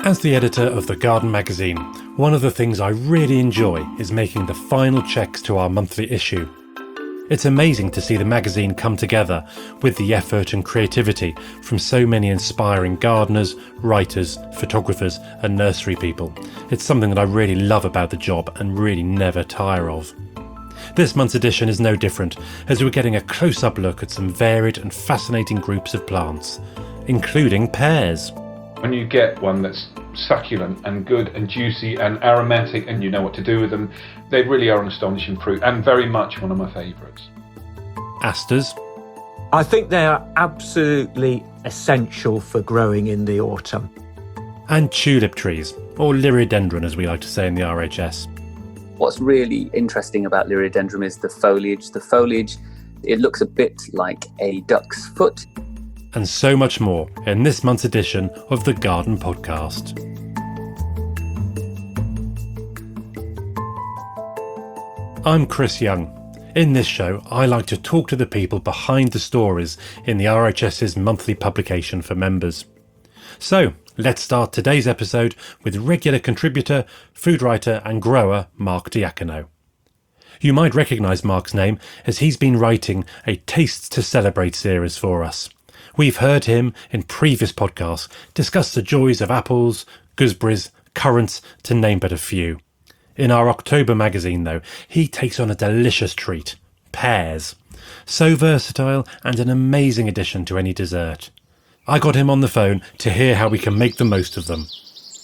As the editor of The Garden magazine, one of the things I really enjoy is making the final checks to our monthly issue. It's amazing to see the magazine come together with the effort and creativity from so many inspiring gardeners, writers, photographers and nursery people. It's something that I really love about the job and really never tire of. This month's edition is no different, as we're getting a close-up look at some varied and fascinating groups of plants, including pears. When you get one that's succulent and good and juicy and aromatic and you know what to do with them, they really are an astonishing fruit and very much one of my favourites. Asters. I think they are absolutely essential for growing in the autumn. And tulip trees, or liriodendron as we like to say in the RHS. What's really interesting about liriodendron is the foliage. The foliage, it looks a bit like a duck's foot. And so much more in this month's edition of The Garden Podcast. I'm Chris Young. In this show, I like to talk to the people behind the stories in the RHS's monthly publication for members. So, let's start today's episode with regular contributor, food writer and grower Mark Diacono. You might recognise Mark's name as he's been writing a Tastes to Celebrate series for us. We've heard him in previous podcasts discuss the joys of apples, gooseberries, currants, to name but a few. In our October magazine, though, he takes on a delicious treat, pears. So versatile and an amazing addition to any dessert. I got him on the phone to hear how we can make the most of them.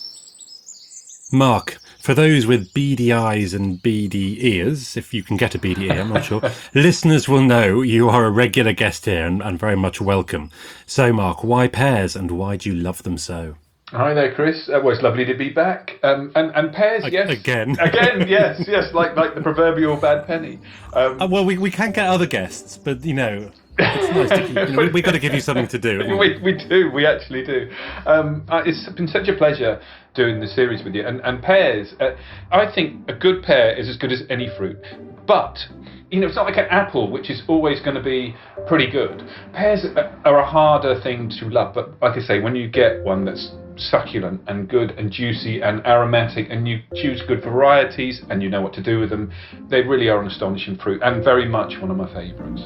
Mark, for those with beady eyes and beady ears, if you can get a beady ear, I'm not sure, listeners will know you are a regular guest here and very much welcome. So, Mark, why pears and why do you love them so? Hi there, Chris. Well, it's lovely to be back. And pears, yes. Again, yes, like the proverbial bad penny. Well, we can get other guests, but, you know, it's nice to keep, we've got to give you something to do. We actually do. It's been such a pleasure doing the series with you. And pears, I think a good pear is as good as any fruit. But, you know, it's not like an apple, which is always going to be pretty good. Pears are a harder thing to love. But like I say, when you get one that's succulent and good and juicy and aromatic and you choose good varieties and you know what to do with them, they really are an astonishing fruit and very much one of my favourites.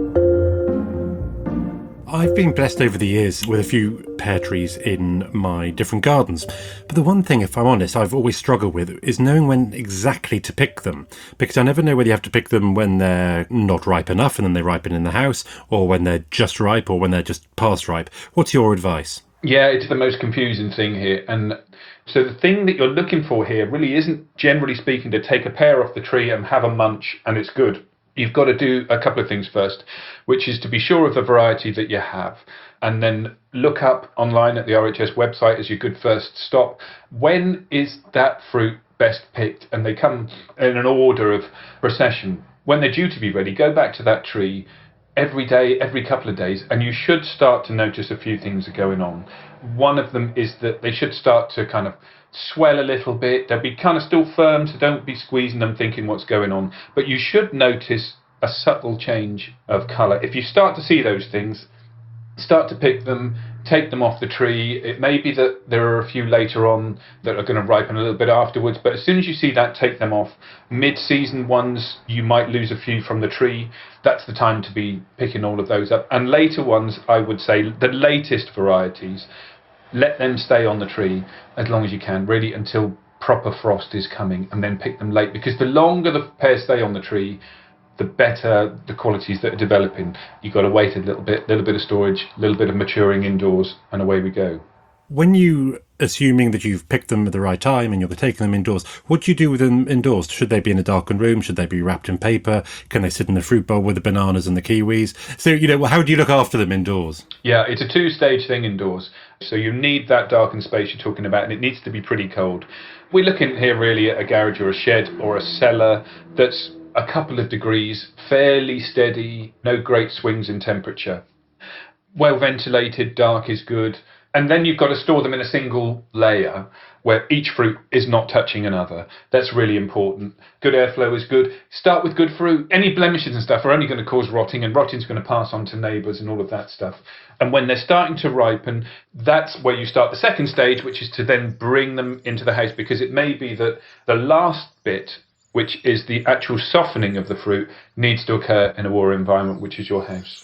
I've been blessed over the years with a few pear trees in my different gardens. But the one thing, if I'm honest, I've always struggled with is knowing when exactly to pick them. Because I never know whether you have to pick them when they're not ripe enough and then they ripen in the house, or when they're just ripe, or when they're just past ripe. What's your advice? Yeah, it's the most confusing thing here. And so the thing that you're looking for here really isn't, generally speaking, to take a pear off the tree and have a munch and it's good. You've got to do a couple of things first, which is to be sure of the variety that you have, and then look up online at the RHS website as your good first stop. When is that fruit best picked? And they come in an order of procession. When they're due to be ready, go back to that tree every day, every couple of days, and you should start to notice a few things are going on. One of them is that they should start to kind of swell a little bit. They'll be kind of still firm, so don't be squeezing them thinking what's going on. But you should notice a subtle change of colour. If you start to see those things, start to pick them, take them off the tree. It may be that there are a few later on that are going to ripen a little bit afterwards, but as soon as you see that, take them off. Mid-season ones, you might lose a few from the tree. That's the time to be picking all of those up. And later ones, I would say, the latest varieties, let them stay on the tree as long as you can, really until proper frost is coming, and then pick them late, because the longer the pears stay on the tree, the better the qualities that are developing. You've got to wait a little bit of storage, a little bit of maturing indoors, and away we go. When you, assuming that you've picked them at the right time and you're taking them indoors, what do you do with them indoors? Should they be in a darkened room? Should they be wrapped in paper? Can they sit in the fruit bowl with the bananas and the kiwis? So, you know, how do you look after them indoors? Yeah, it's a two-stage thing indoors. So you need that darkened space you're talking about, and it needs to be pretty cold. We're looking here really at a garage or a shed or a cellar that's a couple of degrees, fairly steady, no great swings in temperature. Well ventilated, dark is good. And then you've got to store them in a single layer where each fruit is not touching another. That's really important. Good airflow is good. Start with good fruit. Any blemishes and stuff are only going to cause rotting, and rotting is going to pass on to neighbours and all of that stuff. And when they're starting to ripen, that's where you start the second stage, which is to then bring them into the house, because it may be that the last bit, which is the actual softening of the fruit, needs to occur in a warmer environment, which is your house.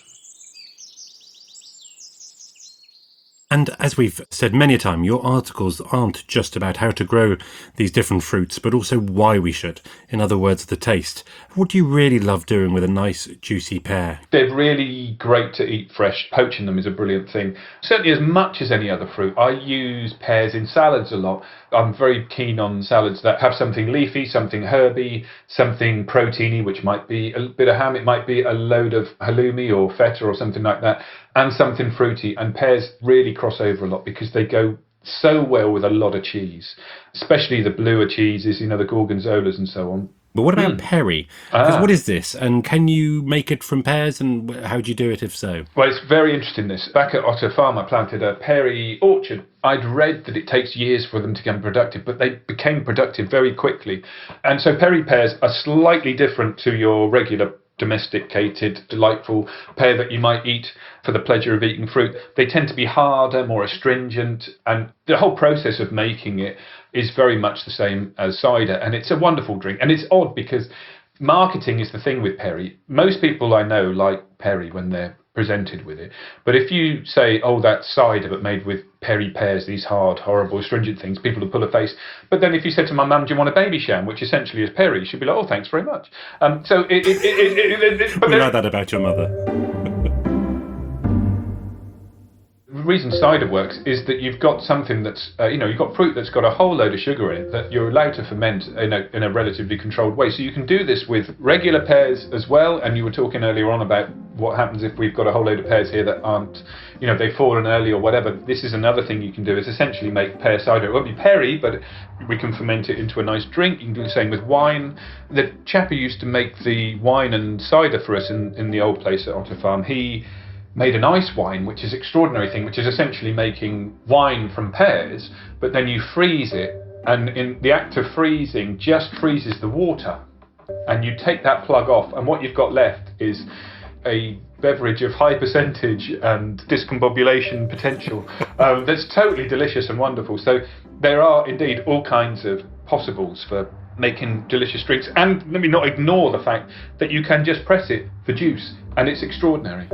And as we've said many a time, your articles aren't just about how to grow these different fruits, but also why we should. In other words, the taste. What do you really love doing with a nice, juicy pear? They're really great to eat fresh. Poaching them is a brilliant thing. Certainly as much as any other fruit. I use pears in salads a lot. I'm very keen on salads that have something leafy, something herby, something proteiny, which might be a bit of ham, it might be a load of halloumi or feta or something like that, and something fruity. And pears really cross over a lot because they go so well with a lot of cheese, especially the bluer cheeses, the gorgonzolas and so on. But what about perry? Because what is this? And can you make it from pears? And how do you do it if so? Well, it's very interesting this. Back at Otter Farm, I planted a perry orchard. I'd read that it takes years for them to become productive, but they became productive very quickly. And so perry pears are slightly different to your regular domesticated, delightful pear that you might eat for the pleasure of eating fruit. They tend to be harder, more astringent, and the whole process of making it is very much the same as cider, and it's a wonderful drink. And it's odd because marketing is the thing with perry. Most people I know like perry when they're presented with it, but if you say, oh, that's cider but made with perry pears, these hard, horrible, astringent things, people will pull a face. But then if you said to my mum, do you want a baby sham, which essentially is perry, she'd be like, oh, thanks very much. But we like that about your mother. The reason cider works is that you've got something that's, you've got fruit that's got a whole load of sugar in it that you're allowed to ferment in a relatively controlled way. So you can do this with regular pears as well. And you were talking earlier on about what happens if we've got a whole load of pears here that aren't, they've fallen early or whatever. This is another thing you can do, is essentially make pear cider. It won't be perry, but we can ferment it into a nice drink. You can do the same with wine. The chap who used to make the wine and cider for us in the old place at Otter Farm, he made an ice wine, which is an extraordinary thing, which is essentially making wine from pears, but then you freeze it, and in the act of freezing just freezes the water, and you take that plug off, and what you've got left is a beverage of high percentage and discombobulation potential that's totally delicious and wonderful. So there are indeed all kinds of possibles for making delicious drinks, and let me not ignore the fact that you can just press it for juice, and it's extraordinary.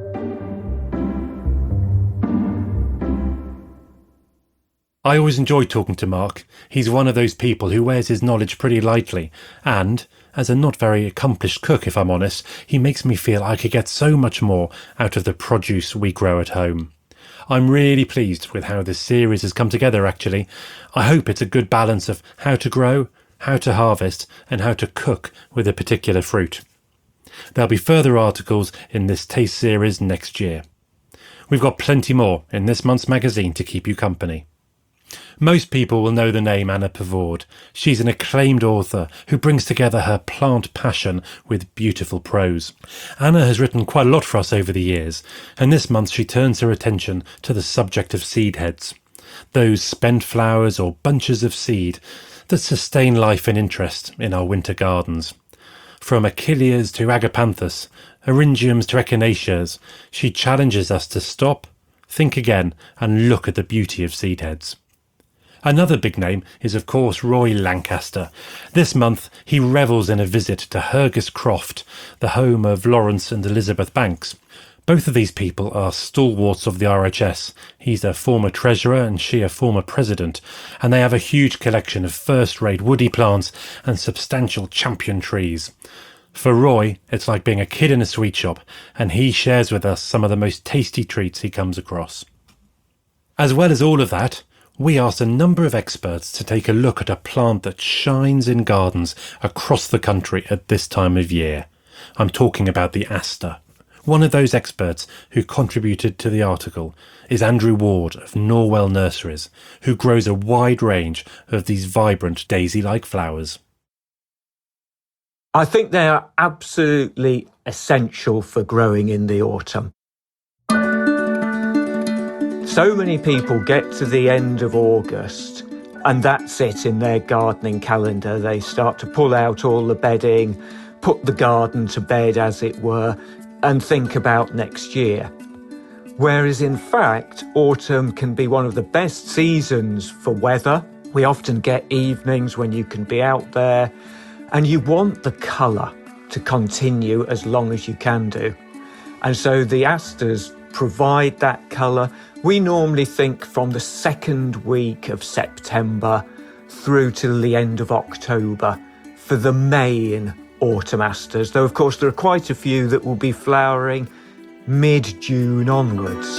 I always enjoy talking to Mark. He's one of those people who wears his knowledge pretty lightly, and, as a not very accomplished cook if I'm honest, he makes me feel I could get so much more out of the produce we grow at home. I'm really pleased with how this series has come together actually. I hope it's a good balance of how to grow, how to harvest, and how to cook with a particular fruit. There'll be further articles in this taste series next year. We've got plenty more in this month's magazine to keep you company. Most people will know the name Anna Pavord. She's an acclaimed author who brings together her plant passion with beautiful prose. Anna has written quite a lot for us over the years, and this month she turns her attention to the subject of seed heads. Those spent flowers or bunches of seed that sustain life and interest in our winter gardens. From achilleas to agapanthus, eryngiums to echinaceas, she challenges us to stop, think again, and look at the beauty of seed heads. Another big name is, of course, Roy Lancaster. This month, he revels in a visit to Hergus Croft, the home of Lawrence and Elizabeth Banks. Both of these people are stalwarts of the RHS. He's a former treasurer and she a former president, and they have a huge collection of first-rate woody plants and substantial champion trees. For Roy, it's like being a kid in a sweet shop, and he shares with us some of the most tasty treats he comes across. As well as all of that, we asked a number of experts to take a look at a plant that shines in gardens across the country at this time of year. I'm talking about the aster. One of those experts who contributed to the article is Andrew Ward of Norwell Nurseries, who grows a wide range of these vibrant daisy-like flowers. I think they are absolutely essential for growing in the autumn. So many people get to the end of August and that's it in their gardening calendar. They start to pull out all the bedding, put the garden to bed, as it were, and think about next year. Whereas in fact, autumn can be one of the best seasons for weather. We often get evenings when you can be out there and you want the colour to continue as long as you can do. And so the asters provide that colour. We normally think from the second week of September through till the end of October for the main autumn asters, though of course there are quite a few that will be flowering mid-June onwards.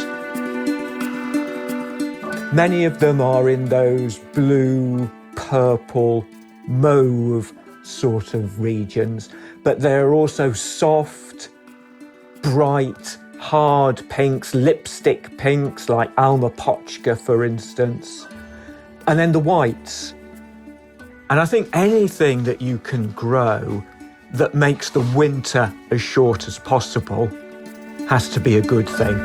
Many of them are in those blue, purple, mauve sort of regions, but they're also soft, bright, hard pinks, lipstick pinks like Alma Pochka, for instance, and then the whites. And I think anything that you can grow that makes the winter as short as possible has to be a good thing.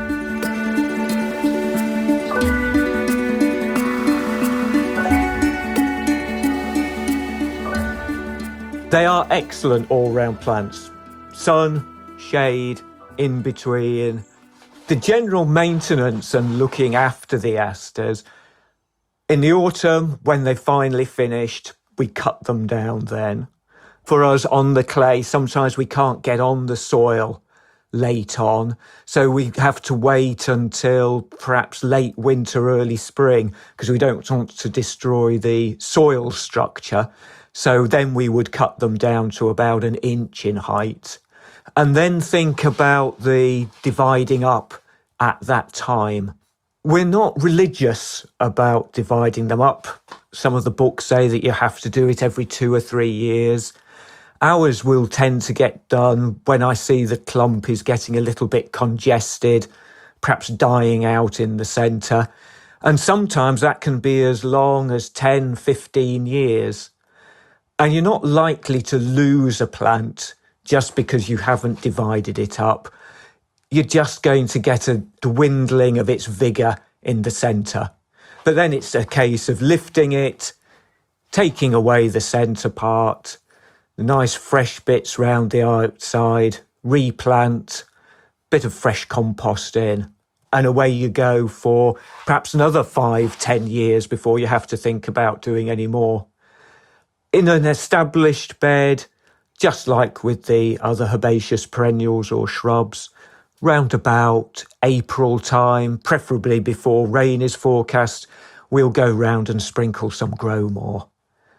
They are excellent all-round plants. Sun, shade, in between. The general maintenance and looking after the asters. In the autumn, when they've finally finished, we cut them down then. For us on the clay, sometimes we can't get on the soil late on, so we have to wait until perhaps late winter, early spring, because we don't want to destroy the soil structure. So then we would cut them down to about 1 inch in height. And then think about the dividing up at that time. We're not religious about dividing them up. Some of the books say that you have to do it every 2 or 3 years. Ours will tend to get done when I see the clump is getting a little bit congested, perhaps dying out in the centre. And sometimes that can be as long as 10, 15 years. And you're not likely to lose a plant just because you haven't divided it up. You're just going to get a dwindling of its vigour in the centre. But then it's a case of lifting it, taking away the centre part, the nice fresh bits round the outside, replant, bit of fresh compost in, and away you go for perhaps another 5, 10 years before you have to think about doing any more. In an established bed, just like with the other herbaceous perennials or shrubs, round about April time, preferably before rain is forecast, we'll go round and sprinkle some Grow More.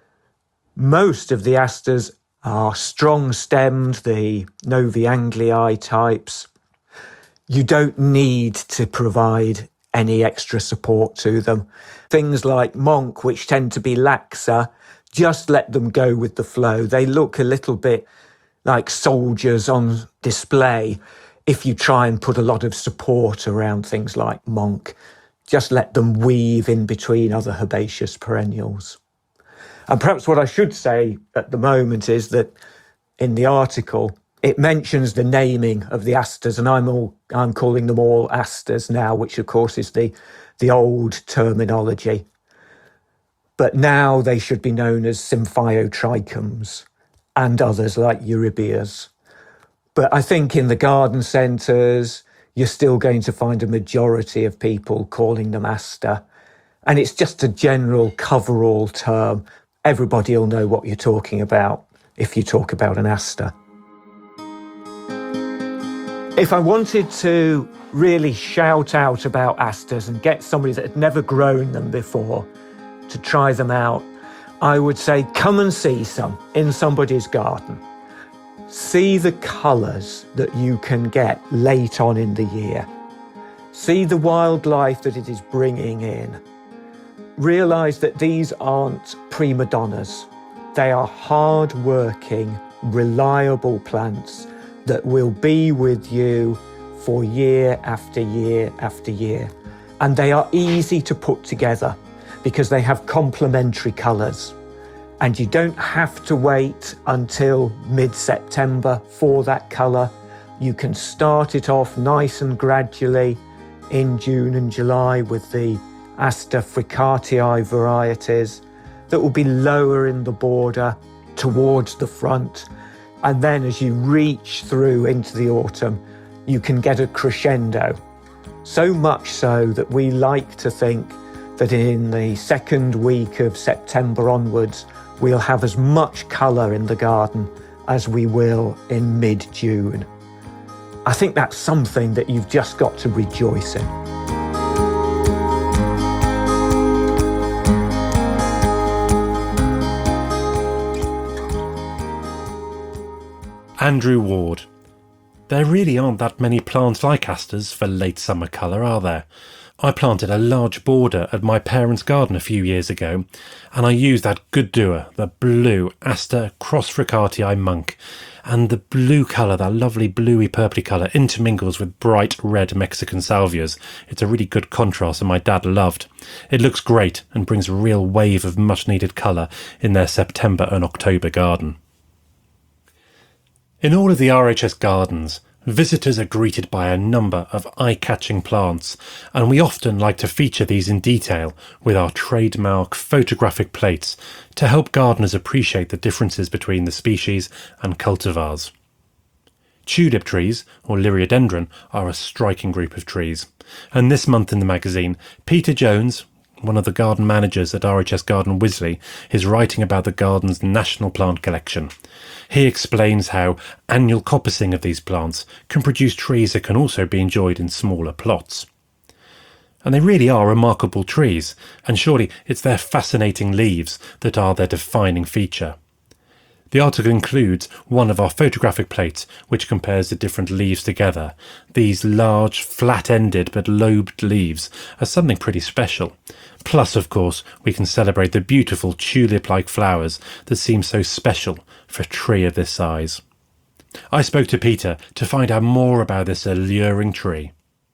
Most of the asters are strong-stemmed, the Novae Anglii types. You don't need to provide any extra support to them. Things like Monk, which tend to be laxer, just let them go with the flow. They look a little bit like soldiers on display if you try and put a lot of support around things like Monk. Just let them weave in between other herbaceous perennials. And perhaps what I should say at the moment is that in the article, it mentions the naming of the asters, and I'm calling them all asters now, which of course is the old terminology. But now they should be known as Symphyotrichums and others like Eurybias. But I think in the garden centres, you're still going to find a majority of people calling them aster. And it's just a general cover-all term. Everybody will know what you're talking about if you talk about an aster. If I wanted to really shout out about asters and get somebody that had never grown them before to try them out, I would say come and see some in somebody's garden. See the colours that you can get late on in the year. See the wildlife that it is bringing in. Realise that these aren't prima donnas. They are hard-working, reliable plants that will be with you for year after year after year. And they are easy to put together because they have complementary colours. And you don't have to wait until mid-September for that colour. You can start it off nice and gradually, in June and July with the Aster fricatii varieties that will be lower in the border towards the front. And then as you reach through into the autumn, you can get a crescendo. So much so that we like to think that in the second week of September onwards, we'll have as much colour in the garden as we will in mid-June. I think that's something that you've just got to rejoice in. Andrew Ward. There really aren't that many plants like asters for late summer colour, are there? I planted a large border at my parents' garden a few years ago, and I used that good doer, the blue Aster Cross Fricatii Monk, and the blue colour, that lovely bluey purpley colour, intermingles with bright red Mexican salvias. It's a really good contrast, and my dad loved. It looks great and brings a real wave of much needed colour in their September and October garden. In all of the RHS gardens, visitors are greeted by a number of eye-catching plants, and we often like to feature these in detail with our trademark photographic plates to help gardeners appreciate the differences between the species and cultivars. Tulip trees, or Liriodendron, are a striking group of trees, and this month in the magazine, Peter Jones, one of the garden managers at RHS Garden Wisley, is writing about the garden's national plant collection. He explains how annual coppicing of these plants can produce trees that can also be enjoyed in smaller plots. And they really are remarkable trees, and surely it's their fascinating leaves that are their defining feature. The article includes one of our photographic plates which compares the different leaves together. These large, flat-ended but lobed leaves are something pretty special. Plus, of course, we can celebrate the beautiful tulip-like flowers that seem so special for a tree of this size. I spoke to Peter to find out more about this alluring tree.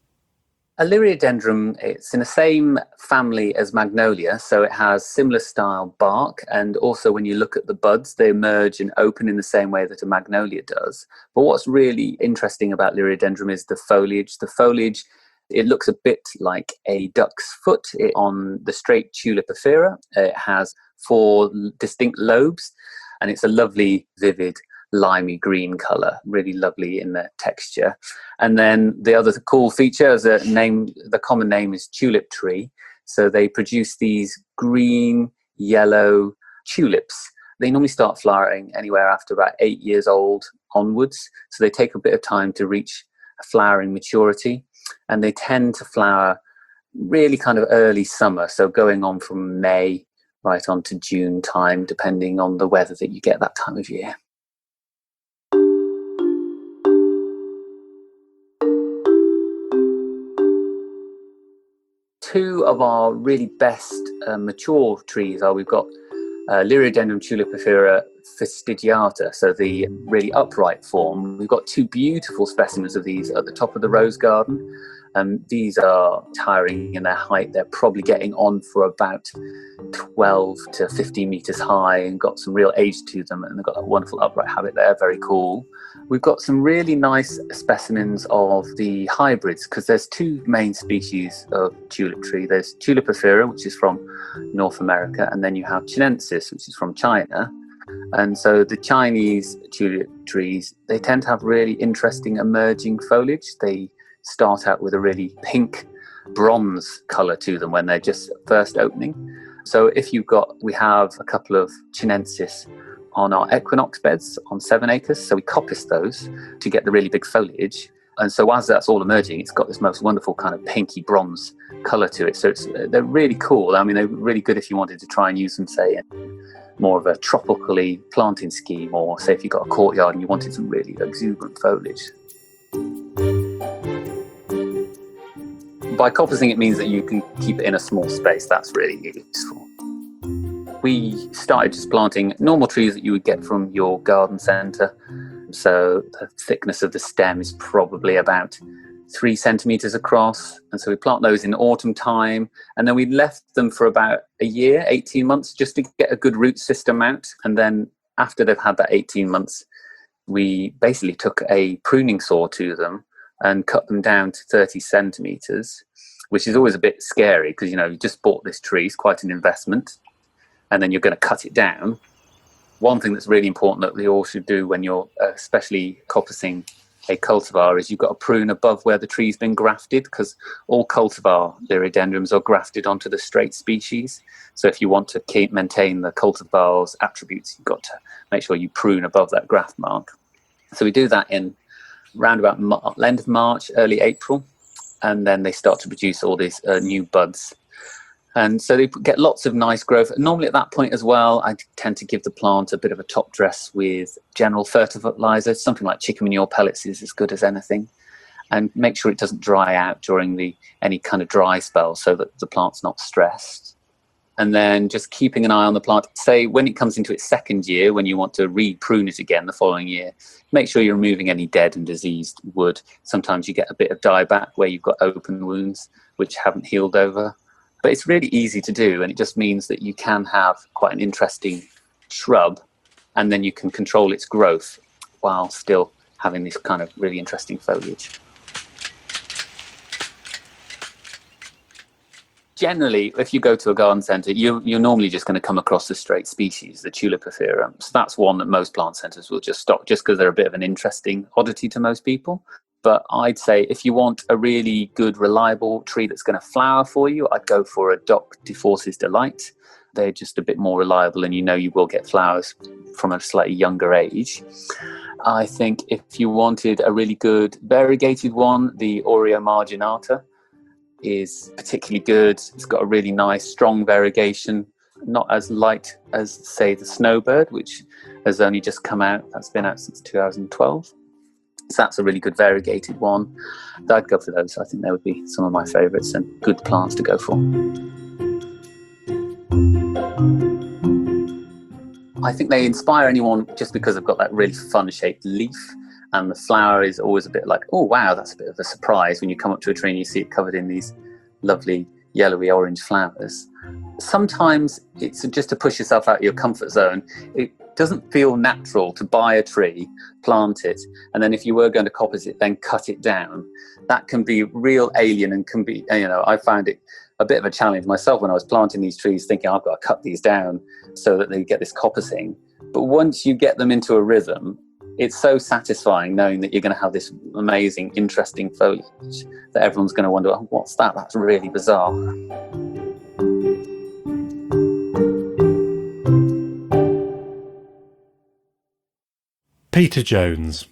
A Liriodendron, it's in the same family as Magnolia, so it has similar style bark, and also when you look at the buds, they emerge and open in the same way that a Magnolia does. But what's really interesting about Liriodendron is the foliage. The foliage, it looks a bit like a duck's foot on the straight Tulipifera. It has 4 distinct lobes, and it's a lovely, vivid, limey green colour, really lovely in the texture. And then the other cool feature is the common name is tulip tree. So they produce these green, yellow tulips. They normally start flowering anywhere after about 8 years old onwards. So they take a bit of time to reach flowering maturity. And they tend to flower really kind of early summer. So going on from May right on to June time, depending on the weather that you get that time of year. Two of our really best mature trees are, we've got Liriodendron Tulipifera fastigiata, so the really upright form. We've got 2 beautiful specimens of these at the top of the rose garden. These are towering in their height. They're probably getting on for about 12 to 15 meters high and got some real age to them, and they've got a wonderful upright habit there, very cool. We've got some really nice specimens of the hybrids, because there's 2 main species of tulip tree. There's Tulipifera, which is from North America, and then you have Chinensis, which is from China. And so the Chinese tulip trees, they tend to have really interesting emerging foliage. They start out with a really pink bronze colour to them when they're just first opening. So we have a couple of Chinensis on our equinox beds on 7 acres. So we coppice those to get the really big foliage. And so as that's all emerging, it's got this most wonderful kind of pinky bronze colour to it. So they're really cool. I mean, they're really good if you wanted to try and use them, say, in more of a tropically planting scheme, or say if you've got a courtyard and you wanted some really exuberant foliage. By coppicing, it means that you can keep it in a small space. That's really useful. We started just planting normal trees that you would get from your garden centre. So the thickness of the stem is probably about 3 centimetres across. And so we plant those in autumn time. And then we left them for about a year, 18 months, just to get a good root system out. And then after they've had that 18 months, we basically took a pruning saw to them and cut them down to 30 centimetres, which is always a bit scary because, you know, you just bought this tree, it's quite an investment, and then you're going to cut it down. One thing that's really important that we all should do when you're especially coppicing a cultivar is you've got to prune above where the tree's been grafted, because all cultivar liriodendrums are grafted onto the straight species. So if you want to maintain the cultivar's attributes, you've got to make sure you prune above that graft mark. So we do that in round about end of March, early April, and then they start to produce all these new buds. And so they get lots of nice growth. Normally at that point as well, I tend to give the plant a bit of a top dress with general fertilizer. Something like chicken manure pellets is as good as anything. And make sure it doesn't dry out during any kind of dry spell so that the plant's not stressed. And then just keeping an eye on the plant. Say when it comes into its second year, when you want to re-prune it again the following year, make sure you're removing any dead and diseased wood. Sometimes you get a bit of dieback where you've got open wounds which haven't healed over. But it's really easy to do, and it just means that you can have quite an interesting shrub, and then you can control its growth while still having this kind of really interesting foliage. Generally, if you go to a garden centre, you're normally just going to come across the straight species, the Tulipifera. So that's one that most plant centres will just stock, just because they're a bit of an interesting oddity to most people. But I'd say if you want a really good, reliable tree that's going to flower for you, I'd go for a Doc Duforce's Delight. They're just a bit more reliable, and you know you will get flowers from a slightly younger age. I think if you wanted a really good variegated one, the Aurea marginata is particularly good. It's got a really nice, strong variegation, not as light as, say, the Snowbird, which has only just come out. That's been out since 2012. So that's a really good variegated one. I'd go for those. I think they would be some of my favourites and good plants to go for. I think they inspire anyone just because they've got that really fun-shaped leaf, and the flower is always a bit like, oh, wow, that's a bit of a surprise when you come up to a tree and you see it covered in these lovely yellowy orange flowers. Sometimes it's just to push yourself out of your comfort zone. It doesn't feel natural to buy a tree, plant it, and then if you were going to coppice it, then cut it down. That can be real alien and can be, you know, I found it a bit of a challenge myself when I was planting these trees, thinking I've got to cut these down so that they get this coppicing. But once you get them into a rhythm, it's so satisfying knowing that you're going to have this amazing, interesting foliage that everyone's going to wonder, oh, what's that? That's really bizarre. Peter Jones.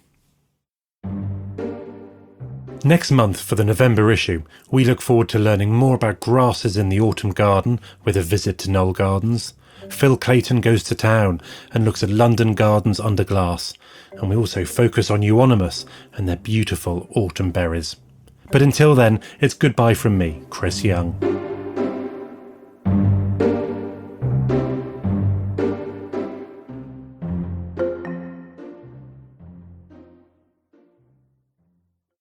Next month for the November issue, we look forward to learning more about grasses in the autumn garden with a visit to Knoll Gardens. Phil Clayton goes to town and looks at London gardens under glass, and we also focus on euonymus and their beautiful autumn berries. But until then, it's goodbye from me, Chris Young.